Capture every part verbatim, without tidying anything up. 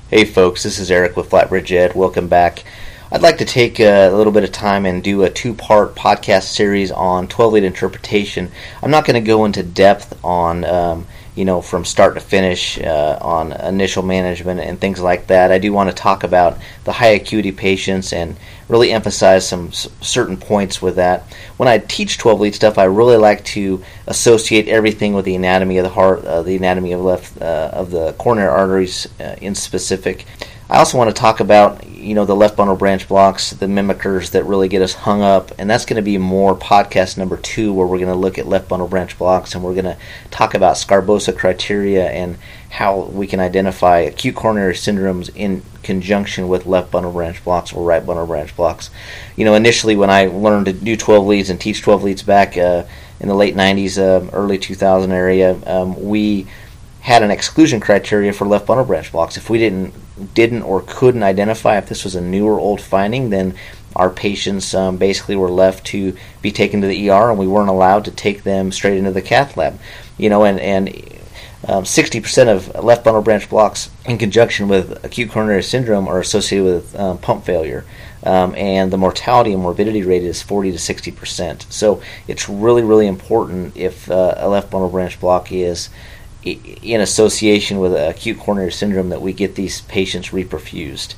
Hey folks, this is Eric with Flatbridge Ed. Welcome back. I'd like to take a little bit of time and do a two-part podcast series on twelve-lead interpretation. I'm not going to go into depth on, um, you know, from start to finish uh, on initial management and things like that. I do want to talk about the high acuity patients and really emphasize some s- certain points with that. When I teach twelve-lead stuff, I really like to associate everything with the anatomy of the heart, uh, the anatomy of left uh, of the coronary arteries uh, in specific. I also want to talk about, you know, the left bundle branch blocks, the mimickers that really get us hung up, and that's going to be more podcast number two, where we're going to look at left bundle branch blocks, and we're going to talk about Sgarbossa criteria and how we can identify acute coronary syndromes in conjunction with left bundle branch blocks or right bundle branch blocks. You know, initially when I learned to do twelve leads and teach twelve leads back uh, in the late nineties, uh, early two thousand area, um, we had an exclusion criteria for left bundle branch blocks. If we didn't didn't or couldn't identify if this was a new or old finding, then our patients um, basically were left to be taken to the E R, and we weren't allowed to take them straight into the cath lab. You know, and and um, sixty percent of left bundle branch blocks in conjunction with acute coronary syndrome are associated with um, pump failure. Um, and the mortality and morbidity rate is forty to sixty percent. So it's really, really important if uh, a left bundle branch block is in association with acute coronary syndrome that we get these patients reperfused.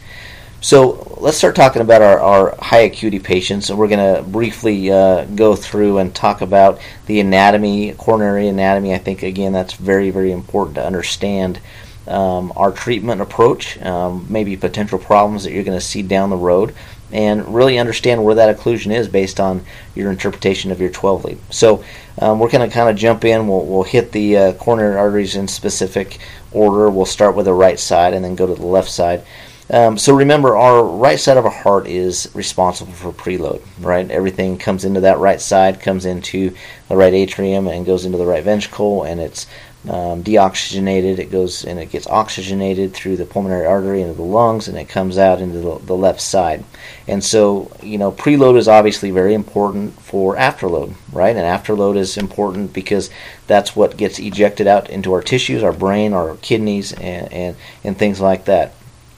So let's start talking about our, our high acuity patients, and we're going to briefly uh, go through and talk about the anatomy, coronary anatomy. I think, again, that's very, very important to understand um, our treatment approach, um, maybe potential problems that you're going to see down the road, and really understand where that occlusion is based on your interpretation of your twelve lead. So um, we're going to kind of jump in. We'll, we'll hit the uh, coronary arteries in specific order. We'll start with the right side and then go to the left side. Um, so remember, our right side of our heart is responsible for preload, right? Everything comes into that right side, comes into the right atrium and goes into the right ventricle, and it's um, deoxygenated. It goes and it gets oxygenated through the pulmonary artery into the lungs, and it comes out into the, the left side. And so, you know, preload is obviously very important for afterload, right? And afterload is important because that's what gets ejected out into our tissues, our brain, our kidneys, and and, and things like that.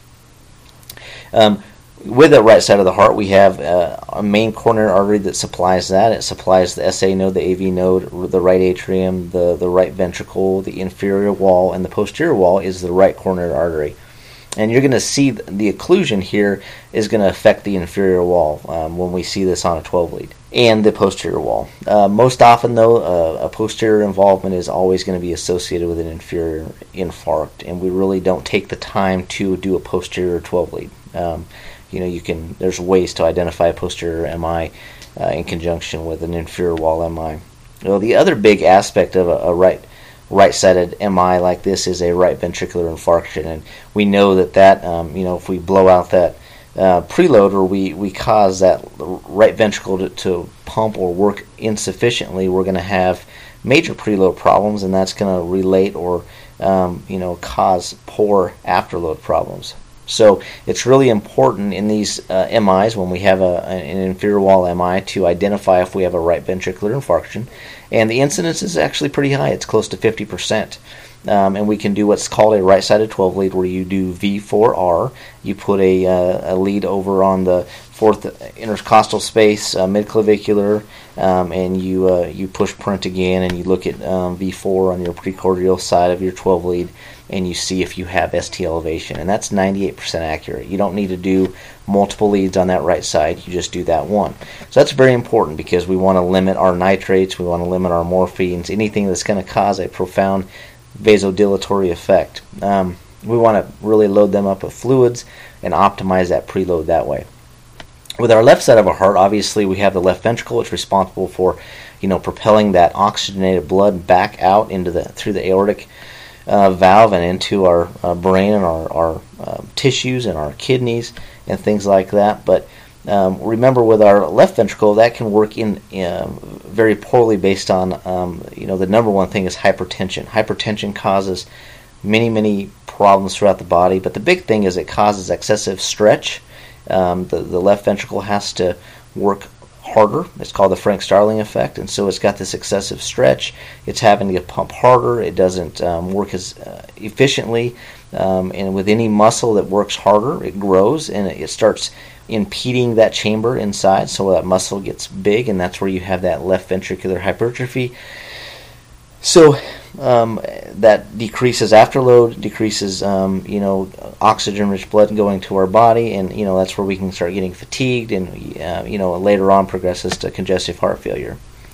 Um, with the right side of the heart, we have uh, a main coronary artery that supplies that. It supplies the S A node, the A V node, the right atrium, the, the right ventricle, the inferior wall, and the posterior wall is the right coronary artery. And you're going to see the occlusion here is going to affect the inferior wall um, when we see this on a twelve lead, and the posterior wall. Uh, most often, though, uh, a posterior involvement is always going to be associated with an inferior infarct, and we really don't take the time to do a posterior twelve lead. Um, you know, you can. There's ways to identify a posterior M I uh, in conjunction with an inferior wall M I. Well, the other big aspect of a, a right right-sided M I like this is a right ventricular infarction, and we know that that um, you know, if we blow out that uh, preload, or we we cause that right ventricle to, to pump or work insufficiently, we're going to have major preload problems, and that's going to relate or um, you know, cause poor afterload problems. So it's really important in these uh, M Is, when we have a, an inferior wall M I, to identify if we have a right ventricular infarction. And the incidence is actually pretty high. It's close to fifty percent. Um, and we can do what's called a right-sided twelve lead, where you do V four R. You put a, uh, a lead over on the fourth intercostal space, uh, midclavicular, um, and you uh, you push print again, and you look at um, V four on your precordial side of your twelve lead, and you see if you have S T elevation, and that's ninety-eight percent accurate. You don't need to do multiple leads on that right side, you just do that one. So that's very important, because we want to limit our nitrates, we want to limit our morphines, anything that's going to cause a profound vasodilatory effect. Um, we want to really load them up with fluids and optimize that preload that way. With our left side of our heart, obviously we have the left ventricle. It's responsible for, you know, propelling that oxygenated blood back out into the through the aortic uh, valve and into our uh, brain and our, our uh, tissues and our kidneys and things like that. But um, remember, with our left ventricle, that can work in uh, very poorly based on, um, you know, the number one thing is hypertension. Hypertension causes many, many problems throughout the body, but the big thing is it causes excessive stretch. Um, the, the left ventricle has to work harder. It's called the Frank Starling effect, and so it's got this excessive stretch. It's having to pump harder. It doesn't um, work as uh, efficiently, um, and with any muscle that works harder, it grows and it starts impeding that chamber inside, so that muscle gets big, and that's where you have that left ventricular hypertrophy. So um, that decreases afterload, decreases um, you know oxygen-rich blood going to our body, and you know that's where we can start getting fatigued, and uh, you know later on progresses to congestive heart failure.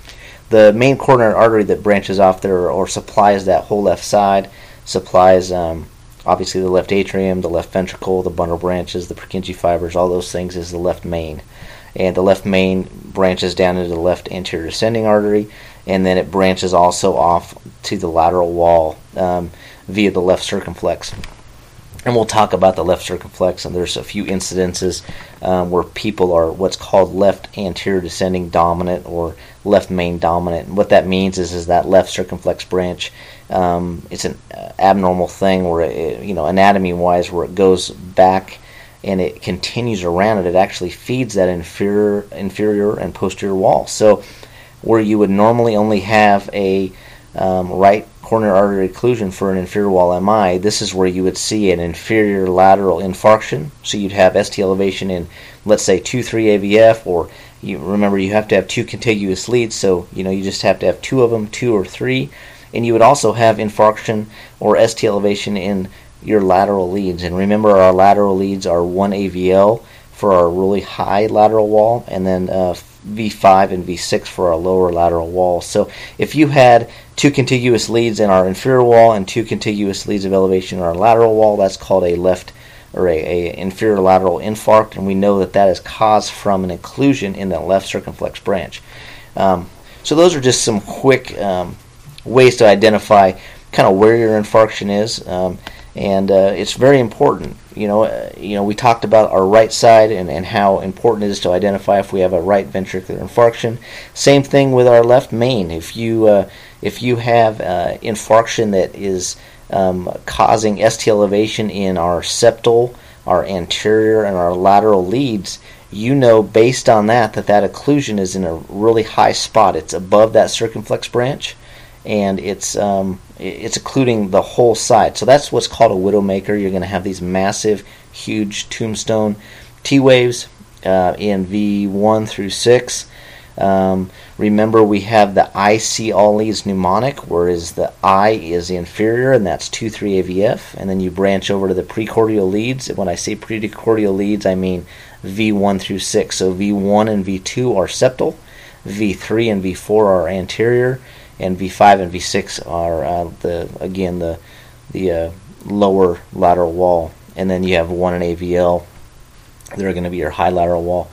The main coronary artery that branches off there or supplies that whole left side supplies um, obviously the left atrium, the left ventricle, the bundle branches, the Purkinje fibers, all those things is the left main, and the left main branches down into the left anterior descending artery. And then it branches also off to the lateral wall um, via the left circumflex. And we'll talk about the left circumflex, and there's a few incidences um, where people are what's called left anterior descending dominant or left main dominant. And what that means is, is that left circumflex branch, um, it's an abnormal thing where, it, you know, anatomy-wise, where it goes back and it continues around it. It actually feeds that inferior, inferior and posterior wall. So where you would normally only have a um, right coronary artery occlusion for an inferior wall M I, this is where you would see an inferior lateral infarction. So you'd have S T elevation in, let's say, two three A V F, or you remember you have to have two contiguous leads, so you know you just have to have two of them, two or three, and you would also have infarction or S T elevation in your lateral leads. And remember, our lateral leads are one A V L for our really high lateral wall, and then uh, V five and V six for our lower lateral wall. So if you had two contiguous leads in our inferior wall and two contiguous leads of elevation in our lateral wall, that's called a left or a, a inferior lateral infarct, and we know that that is caused from an occlusion in the left circumflex branch. Um, so those are just some quick um, ways to identify kind of where your infarction is, um, and uh, it's very important. You know, uh, you know, we talked about our right side and, and how important it is to identify if we have a right ventricular infarction. Same thing with our left main. If you uh, if you have uh, infarction that is um, causing S T elevation in our septal, our anterior, and our lateral leads, you know based on that that that occlusion is in a really high spot. It's above that circumflex branch, and it's um, it's occluding the whole side. So that's what's called a widowmaker. You're going to have these massive, huge tombstone T waves uh, in V one through six. Um, remember, we have the I C all leads mnemonic, whereas the I is the inferior, and that's two three A V F. And then you branch over to the precordial leads. When I say precordial leads, I mean V one through six. So V one and V two are septal, V three and V four are anterior, and V five and V six are uh, the again the the uh, lower lateral wall, and then you have one in A V L. They're going to be your high lateral wall.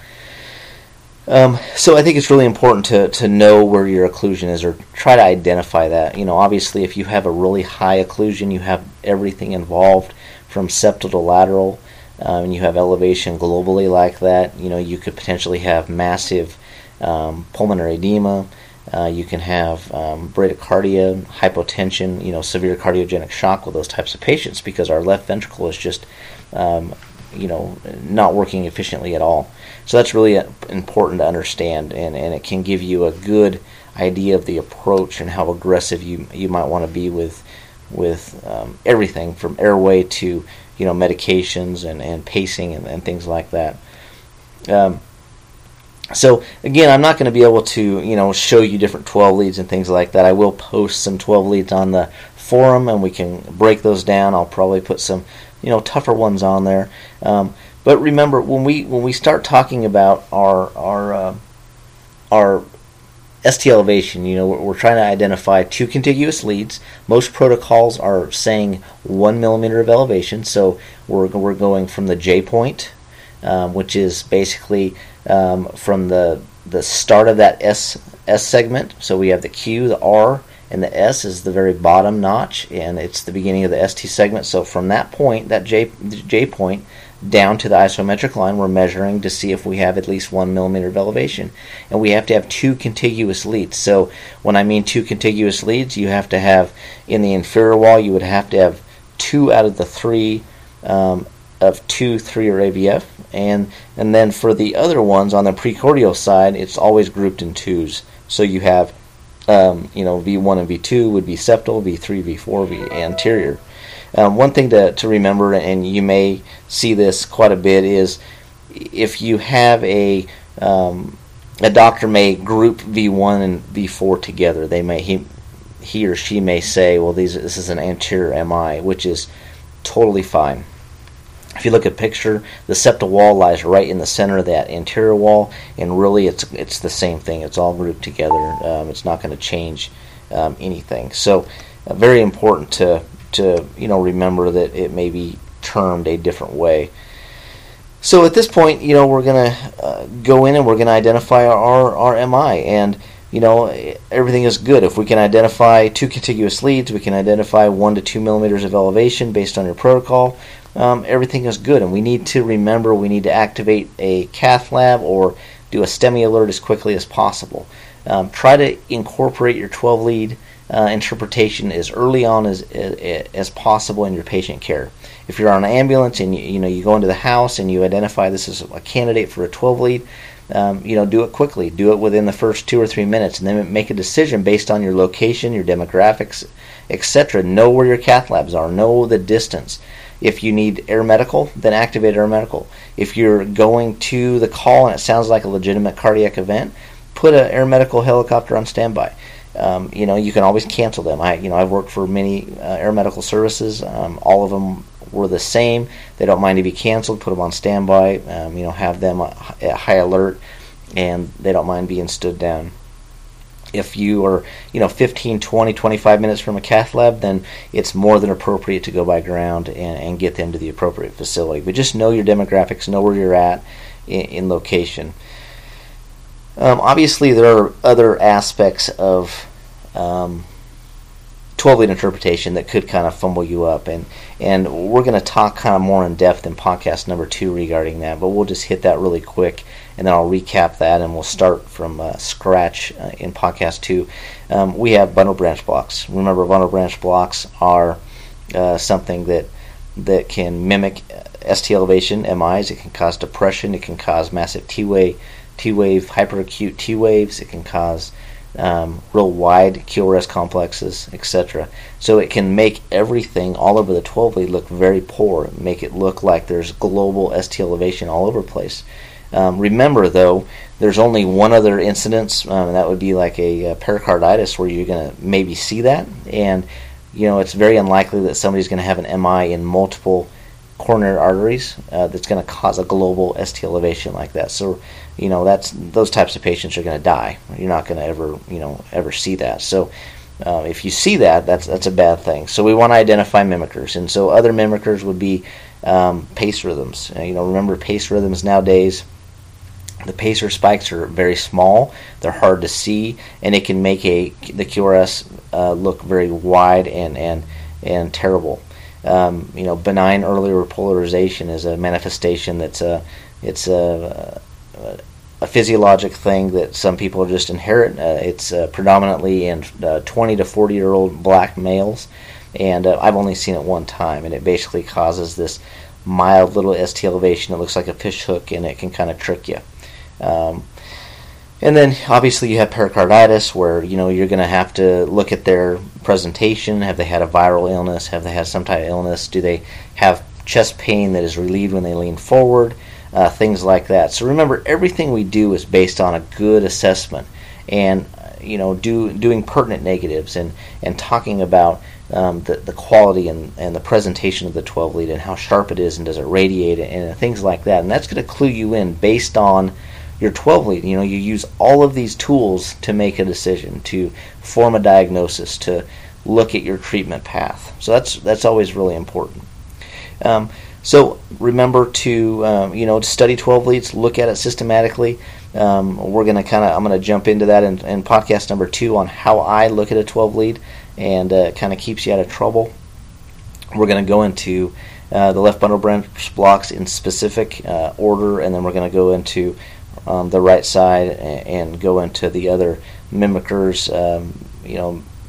Um, so I think it's really important to to know where your occlusion is, or try to identify that. You know, obviously, if you have a really high occlusion, you have everything involved from septal to lateral, um, and you have elevation globally like that. You know, you could potentially have massive um, pulmonary edema. Uh, you can have um, bradycardia, hypotension, you know, severe cardiogenic shock with those types of patients, because our left ventricle is just, um, you know, not working efficiently at all. So that's really important to understand, and, and it can give you a good idea of the approach and how aggressive you you might want to be with with um, everything from airway to, you know, medications and, and pacing and, and things like that. Um, So again, I'm not going to be able to, you know, show you different twelve leads and things like that. I will post some twelve leads on the forum, and we can break those down. I'll probably put some, you know, tougher ones on there. Um, but remember, when we when we start talking about our our uh, our S T elevation, you know, we're, we're trying to identify two contiguous leads. Most protocols are saying one millimeter of elevation, so we're we're going from the J point, um, which is basically Um, from the the start of that S S segment. So we have the Q, the R, and the S is the very bottom notch, and it's the beginning of the S T segment. So from that point, that J J point, down to the isometric line, we're measuring to see if we have at least one millimeter of elevation, and we have to have two contiguous leads. So when I mean two contiguous leads, you have to have in the inferior wall, you would have to have two out of the three um, of two, three, or A V F, and and then for the other ones on the precordial side, it's always grouped in twos. So you have, um, you know, V one and V two would be septal, V three, V four, V anterior. Um, one thing to to remember, and you may see this quite a bit, is if you have a um, a doctor may group V one and V four together. They may he he or she may say, well, these this is an anterior M I, which is totally fine. If you look at a picture, the septal wall lies right in the center of that anterior wall, and really it's it's the same thing. It's all grouped together. Um, it's not going to change um, anything. So uh, very important to to you know remember that it may be termed a different way. So at this point, you know, we're going to uh, go in and we're going to identify our, our M I, and you know, everything is good. If we can identify two contiguous leads, we can identify one to two millimeters of elevation based on your protocol. Um, everything is good, and we need to remember we need to activate a cath lab or do a STEMI alert as quickly as possible. Um, try to incorporate your twelve lead uh, interpretation as early on as, as as possible in your patient care. If you're on an ambulance and you, you know you go into the house and you identify this is a candidate for a twelve lead, um, you know do it quickly. Do it within the first two or three minutes, and then make a decision based on your location, your demographics, et cetera. Know where your cath labs are. Know the distance. If you need air medical, then activate air medical. If you're going to the call and it sounds like a legitimate cardiac event, put an air medical helicopter on standby. Um, you know, you can always cancel them. I, you know, I've worked for many uh, air medical services. Um, all of them were the same. They don't mind to be canceled. Put them on standby. Um, you know, have them at high alert, and they don't mind being stood down. If you are, you know, fifteen, twenty, twenty-five minutes from a cath lab, then it's more than appropriate to go by ground and, and get them to the appropriate facility. But just know your demographics, know where you're at in, in location. Um, obviously, there are other aspects of um, twelve lead interpretation that could kind of fumble you up, and and we're going to talk kind of more in depth in podcast number two regarding that. But we'll just hit that really quick, and then I'll recap that, and we'll start from uh, scratch uh, in podcast two. Um, we have bundle branch blocks. Remember, bundle branch blocks are uh, something that that can mimic S T elevation M Is. It can cause depression. It can cause massive T-wave, T-wave, hyperacute T-waves. It can cause um, real wide Q R S complexes, et cetera. So it can make everything all over the twelve lead look very poor. Make it look like there's global S T elevation all over the place. Um, remember, though, there's only one other incidence, um, and that would be like a, a pericarditis, where you're going to maybe see that. And, you know, it's very unlikely that somebody's going to have an M I in multiple coronary arteries uh, that's going to cause a global S T elevation like that. So, you know, that's those types of patients are going to die. You're not going to ever, you know, ever see that. So, uh, if you see that, that's that's a bad thing. So we want to identify mimickers, and so other mimickers would be um, pace rhythms. Uh, you know, remember pace rhythms nowadays. The pacer spikes are very small, they're hard to see, and it can make a the Q R S uh, look very wide and and, and terrible. Um, you know, benign early repolarization is a manifestation that's a it's a, a, a physiologic thing that some people just inherit. Uh, it's uh, predominantly in uh, twenty to forty year old black males, and uh, I've only seen it one time, and it basically causes this mild little S T elevation. It looks like a fish hook, and it can kind of trick you. Um, and then obviously you have pericarditis, where you know you're going to have to look at their presentation. Have they had a viral illness? Have they had some type of illness? Do they have chest pain that is relieved when they lean forward? Uh, things like that. So remember, everything we do is based on a good assessment, and you know, do doing pertinent negatives and and talking about um, the the quality and and the presentation of the twelve lead and how sharp it is and does it radiate and things like that. And that's going to clue you in based on your twelve lead. You know, you use all of these tools to make a decision, to form a diagnosis, to look at your treatment path. So that's that's always really important. Um, so remember to um, you know to study twelve leads, look at it systematically. Um, we're gonna kind of I'm gonna jump into that in, in podcast number two on how I look at a twelve lead, and uh, kind of keeps you out of trouble. We're gonna go into uh, the left bundle branch blocks in specific uh, order, and then we're gonna go into Um, the right side and, and go into the other mimickers, um, you know,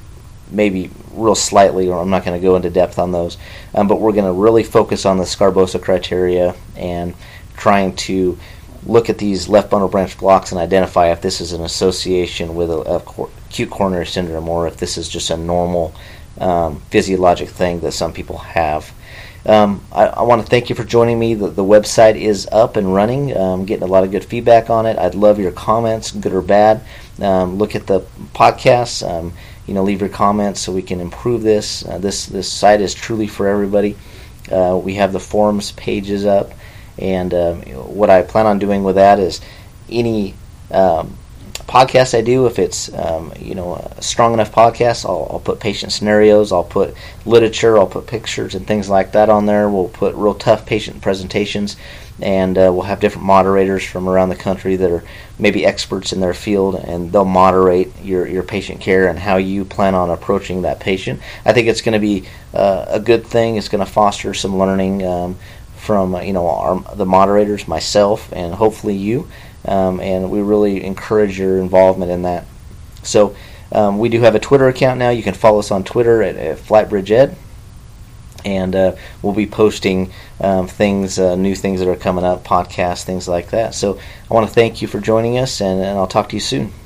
maybe real slightly, or I'm not going to go into depth on those. Um, but we're going to really focus on the Sgarbossa criteria and trying to look at these left bundle branch blocks and identify if this is an association with a, a cor- acute coronary syndrome, or if this is just a normal um, physiologic thing that some people have. Um, I, I want to thank you for joining me. The, the website is up and running. I'm getting a lot of good feedback on it. I'd love your comments, good or bad. Um, look at the podcasts. Um, you know, leave your comments so we can improve this. Uh, this this site is truly for everybody. Uh, we have the forums pages up, and uh, what I plan on doing with that is any um, podcast I do, if it's um, you know a strong enough podcast, I'll, I'll put patient scenarios, I'll put literature, I'll put pictures and things like that on there. We'll put real tough patient presentations, and uh, we'll have different moderators from around the country that are maybe experts in their field, and they'll moderate your, your patient care and how you plan on approaching that patient. I think it's going to be uh, a good thing. It's going to foster some learning um, from you know our, the moderators, myself, and hopefully you. Um, and we really encourage your involvement in that. So um, we do have a Twitter account now. You can follow us on Twitter at, at FlightBridgeEd, and uh, we'll be posting um, things, uh, new things that are coming up, podcasts, things like that. So I want to thank you for joining us, and, and I'll talk to you soon.